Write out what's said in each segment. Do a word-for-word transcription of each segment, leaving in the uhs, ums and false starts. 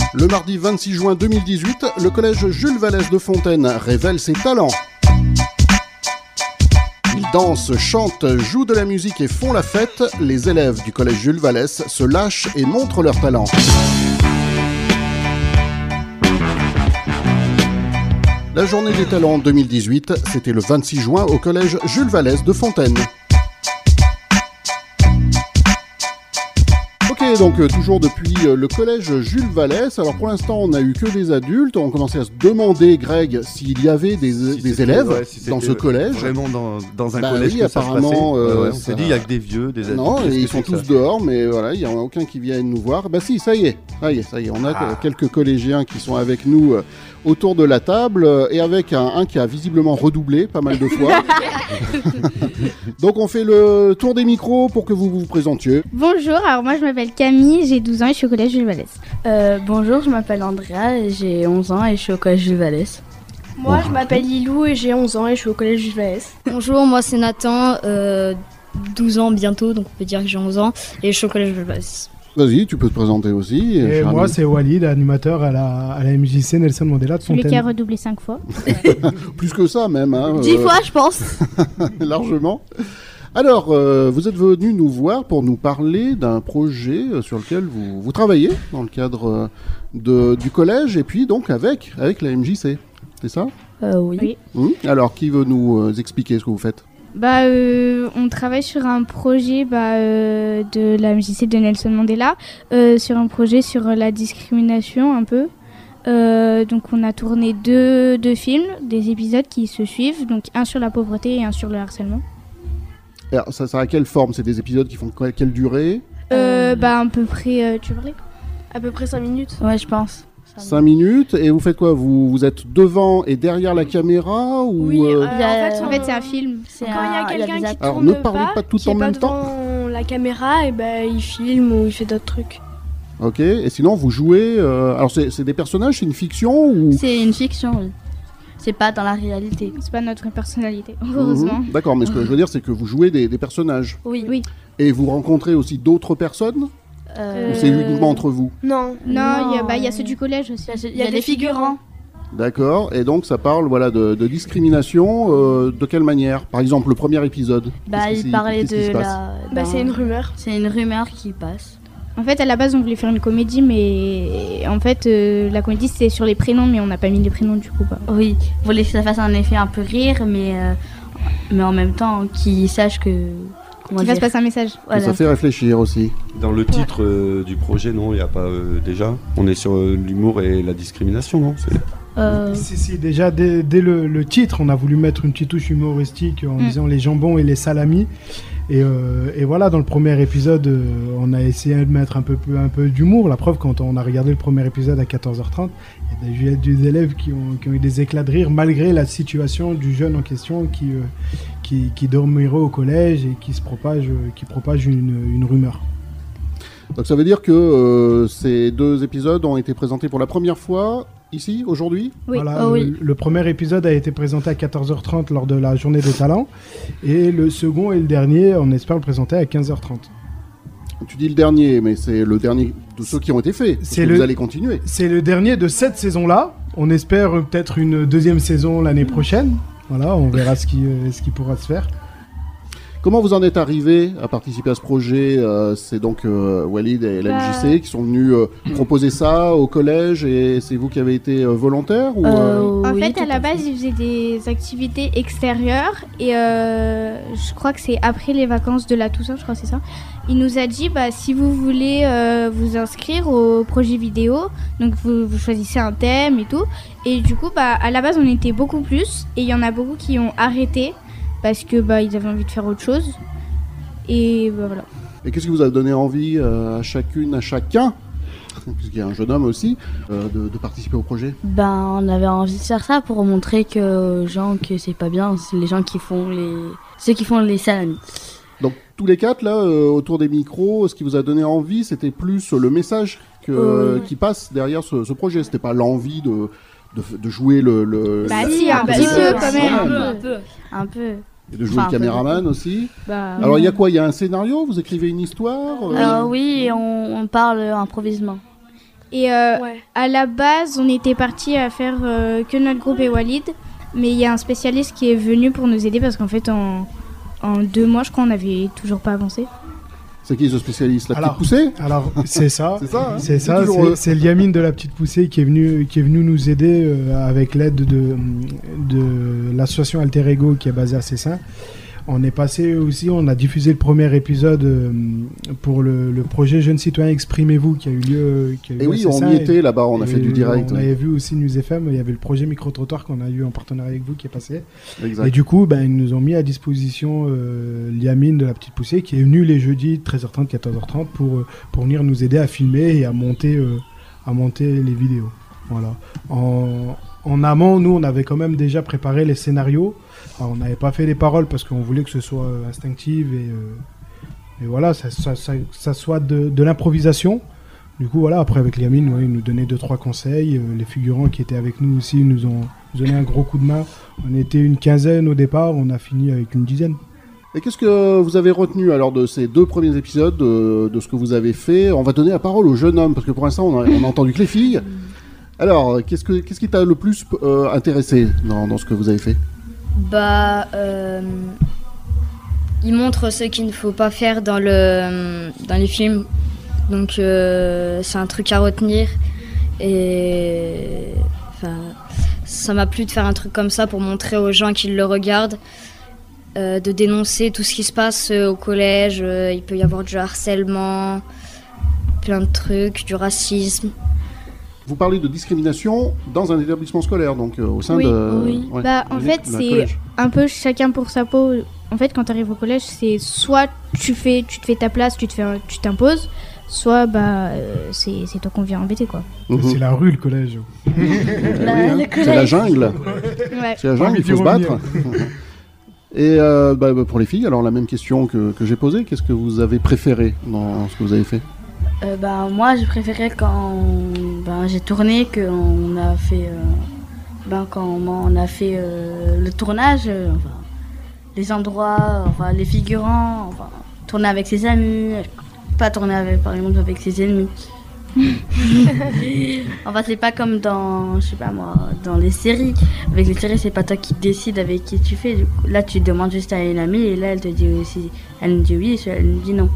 Le mardi vingt-six juin deux mille dix-huit, le collège Jules Vallès de Fontaine révèle ses talents. Ils dansent, chantent, jouent de la musique et font la fête. Les élèves du collège Jules Vallès se lâchent et montrent leurs talents. La journée des talents deux mille dix-huit, c'était le vingt-six juin au collège Jules Vallès de Fontaine. Ok, donc euh, toujours depuis euh, le collège Jules Vallès. Alors pour l'instant, on n'a eu que des adultes. On commençait à se demander, Greg, s'il y avait des, si des élèves ouais, si dans ce collège. Vraiment dans, dans un bah collège oui, que apparemment, ça se passait. euh, ouais, ouais, on ça... s'est dit, il n'y a que des vieux, des adultes. Non, et ils sont tous ça dehors, mais voilà, il n'y en a aucun qui vienne nous voir. Bah si, ça y est, ça y est, ça y est. On a ah. quelques collégiens qui sont avec nous euh, autour de la table, euh, et avec un, un qui a visiblement redoublé pas mal de fois. Donc on fait le tour des micros pour que vous vous présentiez. Bonjour, alors moi je m'appelle Camille, j'ai douze ans et je suis au collège Jules Vallès. Euh, bonjour, je m'appelle Andrea, j'ai onze ans et je suis au collège Jules Vallès. Moi je m'appelle Lilou et j'ai onze ans et je suis au collège Jules Vallès. Bonjour, moi c'est Nathan, euh, douze ans bientôt, donc on peut dire que j'ai onze ans et je suis au collège Jules Vallès. Vas-y, tu peux te présenter aussi. Et Charlie. Moi, c'est Walid, animateur à la, à la M J C Nelson Mandela de Fontaine. Celui qui a redoublé cinq fois. Plus que ça, même. Hein, dix euh... fois, je pense. Largement. Alors, euh, vous êtes venu nous voir pour nous parler d'un projet sur lequel vous, vous travaillez dans le cadre de, du collège et puis donc avec, avec la M J C. C'est ça ? euh, Oui. oui. Hum Alors, qui veut nous euh, expliquer ce que vous faites ? Bah, euh, on travaille sur un projet bah, euh, de la M J C de Nelson Mandela, euh, sur un projet sur la discrimination un peu. Euh, donc on a tourné deux, deux films, des épisodes qui se suivent, donc un sur la pauvreté et un sur le harcèlement. Alors, ça sert à quelle forme ? C'est des épisodes qui font quelle durée ? euh, Bah à peu près, euh, tu parlais ? À peu près cinq minutes. Ouais, je pense. cinq minutes, et vous faites quoi ? vous, vous êtes devant et derrière la caméra ou Oui, euh, euh, en, fait, en fait c'est un film. C'est quand il y a quelqu'un qui Alors, tourne ne parlez pas, pas tout qui en est même pas temps. devant la caméra, et ben il filme ou il fait d'autres trucs. Ok, et sinon vous jouez... Euh... Alors c'est, c'est des personnages, c'est une fiction ou... C'est une fiction, oui. C'est pas dans la réalité. C'est pas notre personnalité, heureusement. Mmh, d'accord, mais ce que je veux dire, c'est que vous jouez des, des personnages. Oui. oui. Et vous rencontrez aussi d'autres personnes ? Euh... Ou c'est uniquement entre vous ? Non. Non, il y, bah, y a ceux du collège aussi. Il y a, il y a des figurants. D'accord, et donc ça parle voilà, de, de discrimination, euh, de quelle manière ? Par exemple, le premier épisode. Bah, il parlait de la... Bah, c'est une rumeur. C'est une rumeur qui passe. En fait, à la base, on voulait faire une comédie, mais en fait, euh, la comédie, c'était sur les prénoms, mais on n'a pas mis les prénoms du coup. Bah. Oui, on voulait que ça fasse un effet un peu rire, mais, euh, mais en même temps, qu'ils sachent que... Qu'il fasse passer un message. Voilà. Ça fait réfléchir aussi. Dans le titre ouais. euh, du projet, non, il n'y a pas euh, déjà. On est sur euh, l'humour et la discrimination, non ? C'est... Euh... Si, si, déjà dès, dès le, le titre, on a voulu mettre une petite touche humoristique en mm. disant les jambons et les salamis. Et, euh, et voilà, dans le premier épisode, euh, on a essayé de mettre un peu, un peu d'humour. La preuve, quand on a regardé le premier épisode à quatorze heures trente, il y a des, des élèves qui ont, qui ont eu des éclats de rire malgré la situation du jeune en question qui, euh, qui, qui dormirait au collège et qui se propage, qui propage une, une rumeur. Donc ça veut dire que euh, ces deux épisodes ont été présentés pour la première fois ici, aujourd'hui ? Oui. Voilà, oh, le, oui. le premier épisode a été présenté à quatorze heures trente lors de la journée des talents et le second et le dernier, on espère le présenter à quinze heures trente. Tu dis le dernier, mais c'est le dernier de ceux qui ont été faits. C'est que le, vous allez continuer. C'est le dernier de cette saison-là. On espère peut-être une deuxième saison l'année prochaine. Voilà, on verra ce qui, euh, ce qui pourra se faire. Comment vous en êtes arrivé à participer à ce projet ? euh, C'est donc euh, Walid et la M J C bah... qui sont venus euh, proposer ça au collège et c'est vous qui avez été euh, volontaire ou, euh... En oui, fait, à la base, ils faisaient des activités extérieures et euh, je crois que c'est après les vacances de la Toussaint, je crois que c'est ça. Il nous a dit, bah, si vous voulez euh, vous inscrire au projet vidéo, donc vous, vous choisissez un thème et tout. Et du coup, bah, à la base, on était beaucoup plus et il y en a beaucoup qui ont arrêté. Parce que bah ils avaient envie de faire autre chose et bah, voilà. Et qu'est-ce qui vous a donné envie euh, à chacune, à chacun, puisqu'il y a un jeune homme aussi, euh, de, de participer au projet ? Ben on avait envie de faire ça pour montrer que aux gens que c'est pas bien, c'est les gens qui font les ceux qui font les salamis. Donc tous les quatre là euh, autour des micros, ce qui vous a donné envie, c'était plus le message que, euh, qui passe derrière ce, ce projet. C'était pas l'envie de de, de jouer le, le bah si un petit peu quand même. Un peu, un peu. Et de jouer enfin, le caméraman aussi. Bah, Alors il y a quoi ? Il y a un scénario ? Vous écrivez une histoire ? euh... Alors oui, on, on parle improvisement. Et euh, Ouais. à la base, on était parti à faire euh, que notre groupe et Walid, mais il y a un spécialiste qui est venu pour nous aider parce qu'en fait, en, en deux mois, je crois, on n'avait toujours pas avancé. C'est qui ce spécialiste? La Alors, petite poussée? Alors, c'est ça. C'est ça, hein C'est ça, toujours c'est, eux. c'est Liamine de la petite poussée qui est venu, qui est venu nous aider euh, avec l'aide de, de l'association Alter Ego qui est basée à Cessin. On est passé aussi, on a diffusé le premier épisode euh, pour le, le projet Jeunes Citoyens Exprimez-vous qui a eu lieu, qui a eu Et lieu oui, à on Cessin. y Et- était là-bas, on a et fait du direct. On ouais. avait vu aussi News F M, il y avait le projet Micro-Trottoir qu'on a eu en partenariat avec vous qui est passé. Exact. Et du coup, ben, ils nous ont mis à disposition euh, Liamine de la petite poussée qui est venue les jeudis treize heures trente, quatorze heures trente pour, euh, pour venir nous aider à filmer et à monter, euh, à monter les vidéos. Voilà. En, en amont, nous, on avait quand même déjà préparé les scénarios. Alors, on n'avait pas fait les paroles parce qu'on voulait que ce soit euh, instinctif et, euh, et voilà, ça, ça, ça, ça soit de, de l'improvisation. Du coup, voilà, après avec Liamine, ouais, il nous donnait deux, trois conseils. Euh, les figurants qui étaient avec nous aussi nous ont nous donné un gros coup de main. On était une quinzaine au départ, on a fini avec une dizaine. Et qu'est-ce que vous avez retenu alors de ces deux premiers épisodes, de, de ce que vous avez fait? On va donner la parole au jeune homme, parce que pour l'instant, on a, on a entendu que les filles. Alors, qu'est-ce, que, qu'est-ce qui t'a le plus euh, intéressé dans, dans ce que vous avez fait? Bah, euh, il montre ce qu'il ne faut pas faire dans, le, dans les films. Donc, euh, c'est un truc à retenir. Et enfin, ça m'a plu de faire un truc comme ça pour montrer aux gens qui le regardent, euh, de dénoncer tout ce qui se passe euh, au collège. Euh, il peut y avoir du harcèlement, plein de trucs, du racisme. Vous parlez de discrimination dans un établissement scolaire, donc euh, au sein Oui, de... oui. ouais, Bah, en d'un- fait, d'un c'est collège. un peu chacun pour sa peau. En fait, quand tu arrives au collège, c'est soit tu, fais, tu te fais ta place, tu te fais, un- tu t'imposes, soit bah, euh, c'est, c'est toi qu'on vient embêter, quoi. Mhm. C'est la rue, le collège. Eh oui, hein, c'est la jungle. Ouais. C'est la jungle, Envie il faut d'y se revenir. battre. Et euh, bah, bah, pour les filles, alors la même question que, que j'ai posée, qu'est-ce que vous avez préféré dans ce que vous avez fait? Euh, bah, moi, j'ai préféré quand ben, j'ai tourné, qu'on a fait, euh, ben, quand on a fait euh, le tournage, euh, enfin, les endroits, enfin, les figurants, enfin, tourner avec ses amis, pas tourner avec, par exemple, avec ses ennemis. Enfin, c'est pas comme dans, je sais pas moi, dans les séries. Avec les séries, c'est pas toi qui décides avec qui tu fais. Du coup, là, tu demandes juste à une amie et là, elle te dit aussi, elle me dit oui, elle me dit non.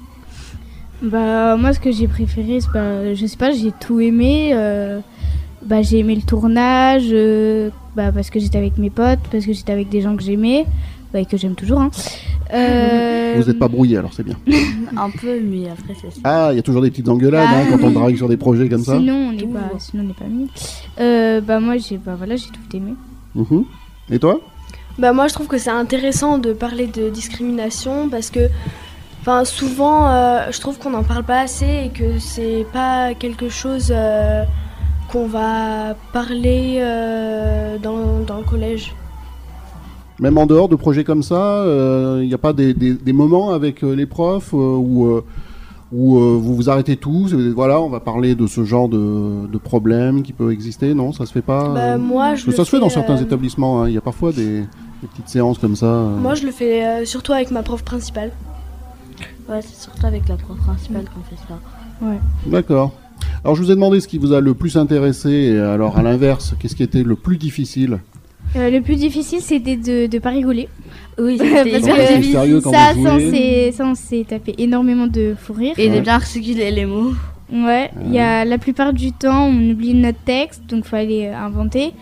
Bah, moi, ce que j'ai préféré, c'est bah, je sais pas, j'ai tout aimé. euh, bah, j'ai aimé le tournage, euh, bah, parce que j'étais avec mes potes, parce que j'étais avec des gens que j'aimais, bah, et que j'aime toujours. Hein. Euh, Vous n'êtes pas brouillé, alors c'est bien. Un peu, mais après, c'est ça. Ah, il y a toujours des petites engueulades Ah, hein, quand on oui. travaille sur des projets comme ça. Sinon, on n'est pas, sinon, on n'est pas mis. Euh, bah, moi, j'ai, bah, voilà, j'ai tout aimé. Mhm. Et toi? Bah moi je trouve que c'est intéressant de parler de discrimination parce que enfin souvent euh, je trouve qu'on n'en parle pas assez et que c'est pas quelque chose euh, qu'on va parler euh, dans, dans le collège. Même en dehors de projets comme ça, il n'y a pas des, des- des moments avec euh, les profs euh, où, euh, où euh, vous vous arrêtez tous, et voilà, on va parler de ce genre de, de problème qui peut exister, non? Ça se fait pas Bah, euh, moi parce je que le ça se fait dans fais, certains euh, établissements, hein. Il y a parfois des, des petites séances comme ça. euh. Moi je le fais euh, surtout avec ma prof principale. Ouais, c'est surtout avec la prof principale qu'on fait ça. D'accord. Alors je vous ai demandé ce qui vous a le plus intéressé, et alors à l'inverse, qu'est-ce qui était le plus difficile? Euh, le plus difficile, c'était de ne pas rigoler. Oui, Parce c'était que Donc, restez sérieux quand ça, vous ça, on jouez. s'est- ça, on s'est tapé énormément de fou rire. Et Ouais. de bien articuler les mots. Ouais, il y a la plupart du temps, on oublie notre texte, donc il fallait euh, inventer.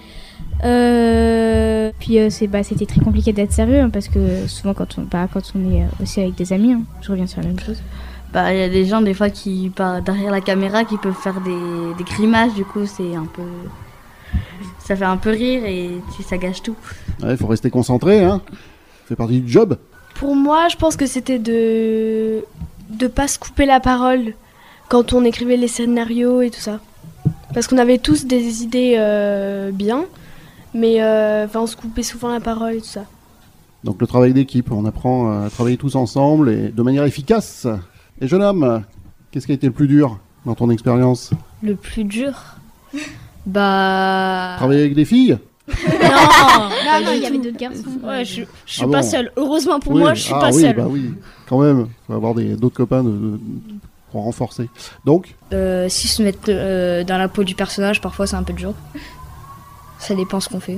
Euh, puis euh, c'est, bah, c'était très compliqué d'être sérieux, hein, parce que souvent, quand on, bah, quand on est euh, aussi avec des amis, hein, je reviens sur la même chose. Bah, il y a des gens, des fois, qui, par, derrière la caméra, qui peuvent faire des, des grimaces, du coup, c'est un peu... Ça fait un peu rire et tu- ça gâche tout. Il faut rester concentré, hein. Ça fait partie du job. Pour moi je pense que c'était de de pas se couper la parole quand on écrivait les scénarios et tout ça. Parce qu'on avait tous des idées euh, bien, mais euh, enfin, on se coupait souvent la parole et tout ça. Donc le travail d'équipe, on apprend à travailler tous ensemble et de manière efficace. Et jeune homme, qu'est-ce qui a été le plus dur dans ton expérience? Le plus dur Bah. Travailler avec des filles? Non Non, non, il y avait d'autres garçons. Ouais, je, je suis Ah pas bon seule. Heureusement pour Oui. moi, je suis ah, pas oui, seule. bah oui, quand même. Il faut avoir des- d'autres copains de, de- pour renforcer. Donc euh, Si se mettre euh, dans la peau du personnage, parfois c'est un peu dur. Ça dépend ce qu'on fait.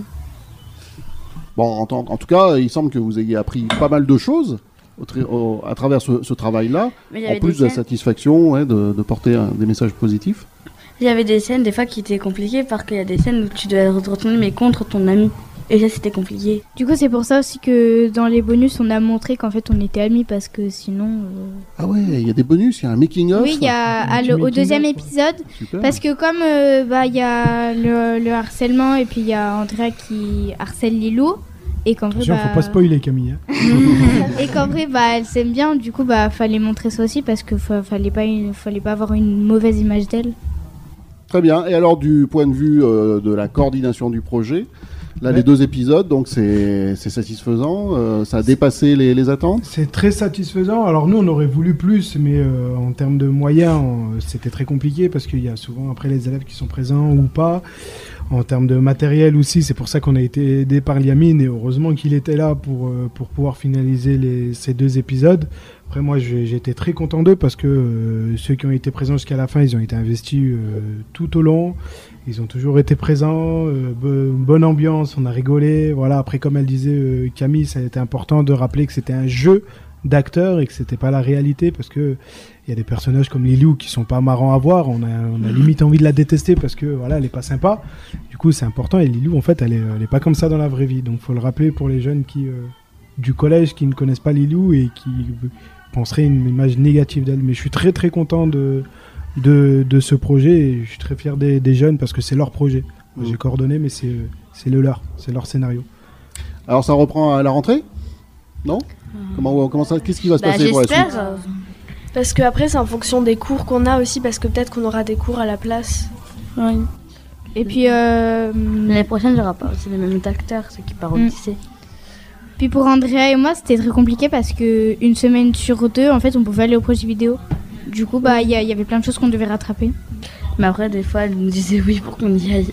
Bon, en, en, en tout cas, il semble que vous ayez appris pas mal de choses au tri- au, à travers ce, ce travail-là, en plus de la satisfaction ouais, de, de porter un, des messages positifs. Il y avait des scènes, des fois, qui étaient compliquées parce qu'il y a des scènes où tu dois retourner mais contre ton ami. Et là, c'était compliqué. Du coup, c'est pour ça aussi que dans les bonus, on a montré qu'en fait, on était amis parce que sinon... Euh... Ah ouais, il y a des bonus, il y a un making-of. Oui, il y a à le, au deuxième épisode. Super. Parce que comme il euh, bah, y a le, le harcèlement et puis il y a Andrea qui harcèle Lilou. Et qu'en vrai, Attention, bah... faut pas spoiler Camille. Hein. Et qu'en vrai, bah, elle s'aime bien. Du coup, bah, fallait montrer ça aussi parce qu'il fa- fallait pas, une... fallait pas avoir une mauvaise image d'elle. Très bien. Et alors, du point de vue euh, de la coordination du projet, là, ouais. les deux épisodes, donc c'est, c'est satisfaisant. Euh, ça a dépassé les, les attentes. C'est très satisfaisant. Alors nous, on aurait voulu plus, mais euh, en termes de moyens, on, c'était très compliqué parce qu'il y a souvent après les élèves qui sont présents ou pas. En termes de matériel aussi, c'est pour ça qu'on a été aidé par Liamine et heureusement qu'il était là pour, euh, pour pouvoir finaliser les, ces deux épisodes. Après moi, j'ai, j'ai été très content d'eux parce que euh, ceux qui ont été présents jusqu'à la fin, ils ont été investis euh, tout au long. Ils ont toujours été présents, euh, bo- bonne ambiance, on a rigolé. Voilà. Après, comme elle disait euh, Camille, ça a été important de rappeler que c'était un jeu d'acteurs et que c'était pas la réalité parce que il y a des personnages comme Lilou qui sont pas marrants à voir, on a, on a limite envie de la détester parce que voilà, elle est pas sympa. Du coup, c'est important et Lilou en fait, elle est, elle est pas comme ça dans la vraie vie. Donc faut le rappeler pour les jeunes qui euh, du collège qui ne connaissent pas Lilou et qui penseraient une image négative d'elle. Mais je suis très très content de de, de ce projet et je suis très fier des, des jeunes parce que c'est leur projet. Moi, j'ai coordonné mais c'est c'est le leur, c'est leur scénario. Alors ça reprend à la rentrée ? Non ? Comment, comment ça, qu'est-ce qui va se bah, passer pour la suite ? euh... Parce qu'après, c'est en fonction des cours qu'on a aussi, parce que peut-être qu'on aura des cours à la place. Oui. Et puis... Euh... L'année prochaine, j'aurai pas aussi les mêmes acteurs, ceux qui partent au Mm. lycée. Puis pour Andrea et moi, c'était très compliqué parce que une semaine sur deux, en fait, on pouvait aller au projet vidéo. Du coup, bah, il y, y avait plein de choses qu'on devait rattraper. Mais après, des fois, elle nous disait oui pour qu'on y aille.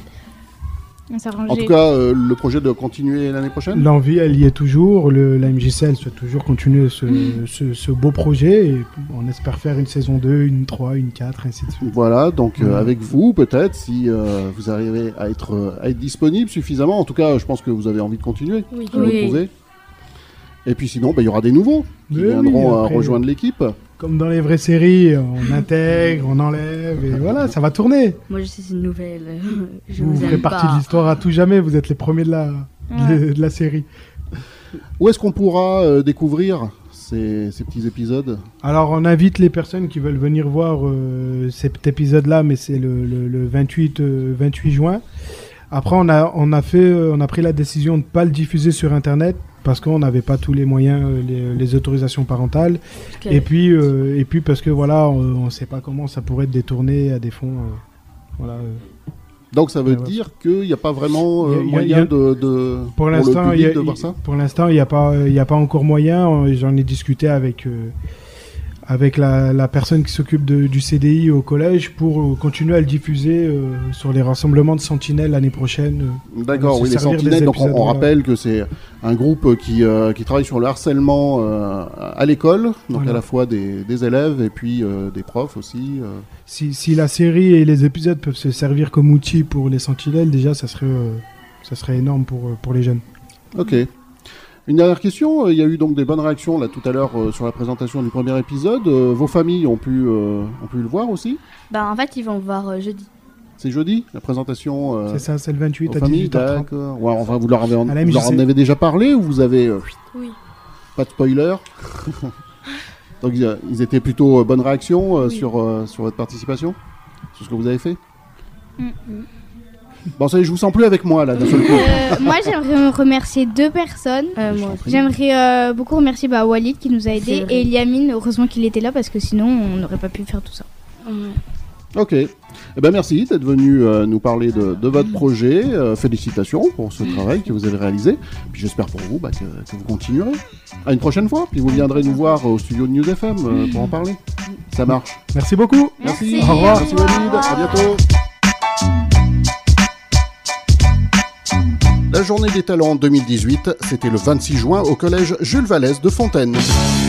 On s'arrangeait. En tout cas, euh, le projet de continuer l'année prochaine ? L'envie, elle y est toujours. Le, la M J C, elle souhaite toujours continuer ce, Mm. ce, ce beau projet. Et on espère faire une saison deux, une trois, une quatre, ainsi de suite. Voilà, donc euh, Mmh. avec vous, peut-être, si euh, vous arrivez à être, euh, à être disponible suffisamment. En tout cas, je pense que vous avez envie de continuer. Oui. Vous Oui. le pouvez. Et puis sinon, bah, il y aura des nouveaux qui Oui, viendront oui, euh, après- rejoindre l'équipe. Comme dans les vraies séries, on intègre, on enlève, et voilà, ça va tourner. Moi, je suis une nouvelle. Je vous vous ferez aime partie pas. de l'histoire à tout jamais, vous êtes les premiers de la, Ouais. de, de la série. Où est-ce qu'on pourra euh, découvrir ces, ces petits épisodes ? Alors, on invite les personnes qui veulent venir voir euh, cet épisode-là, mais c'est le, le, le vingt-huit, euh, vingt-huit juin. Après, on a, on, a fait, euh, on a pris la décision de ne pas le diffuser sur Internet parce qu'on n'avait pas tous les moyens, euh, les, les autorisations parentales. Parce que- Et puis, euh, et puis parce que voilà, on ne sait pas comment ça pourrait être détourné à des fonds. euh, voilà. euh. Donc ça veut Ouais, ouais. dire qu'il n'y a pas vraiment euh, Il y a- il y a- moyen il y a- de, de Pour le l'instant, il public y a- de voir il- ça. pour l'instant, il n'y a pas, il y a pas encore moyen. Euh, J'en ai discuté avec euh, avec la, la personne qui s'occupe de- du C D I au collège pour euh, continuer à le diffuser euh, sur les rassemblements de Sentinelles l'année prochaine. euh. D'accord, se oui, les servir des Sentinelles. Donc on, épisodes, on voilà. rappelle que c'est un groupe qui, euh, qui travaille sur le harcèlement euh, à l'école, donc Voilà. à la fois des, des élèves et puis euh, des profs aussi. euh. Si, si la série et les épisodes peuvent se servir comme outil pour les Sentinelles, déjà, ça serait, euh, ça serait énorme pour, euh, pour les jeunes. Ok. Une dernière question, euh, il y a eu donc des bonnes réactions là tout à l'heure euh, sur la présentation du premier épisode. Euh, vos familles ont pu, euh, ont pu le voir aussi ? Bah, en fait, ils vont le voir euh, jeudi. C'est jeudi, la présentation euh, C'est ça, c'est le vingt-huit aux à familles, dix-huit heures trente. d'accord. Ouais, enfin, vous leur, avez, À la vous leur en M J C. avez déjà parlé ou vous avez... euh, Oui. pas de spoiler. Donc ils, euh, ils étaient plutôt euh, bonnes réactions euh, Oui. sur, euh, sur votre participation, sur ce que vous avez fait. Mm. Bon, ça y est, je vous sens plus avec moi là d'un seul coup. Euh, moi, j'aimerais remercier deux personnes. Euh, Je moi t'en aussi. prie. J'aimerais euh, beaucoup remercier bah, Walid qui nous a C'est aidés vrai. et Liamine, heureusement qu'il était là parce que sinon on n'aurait pas pu faire tout ça. Ouais. Ok. Eh ben merci d'être venu euh, nous parler de, de votre projet. Euh, félicitations pour ce travail que vous avez réalisé. Puis j'espère pour vous bah, que, que vous continuerez. À une prochaine fois. Puis vous viendrez nous voir au studio de News F M euh, pour en parler. Ça marche. Merci beaucoup. Merci. Au revoir. Merci Walid. À bientôt. La journée des talents deux mille dix-huit, c'était le vingt-six juin au collège Jules Vallès de Fontaine.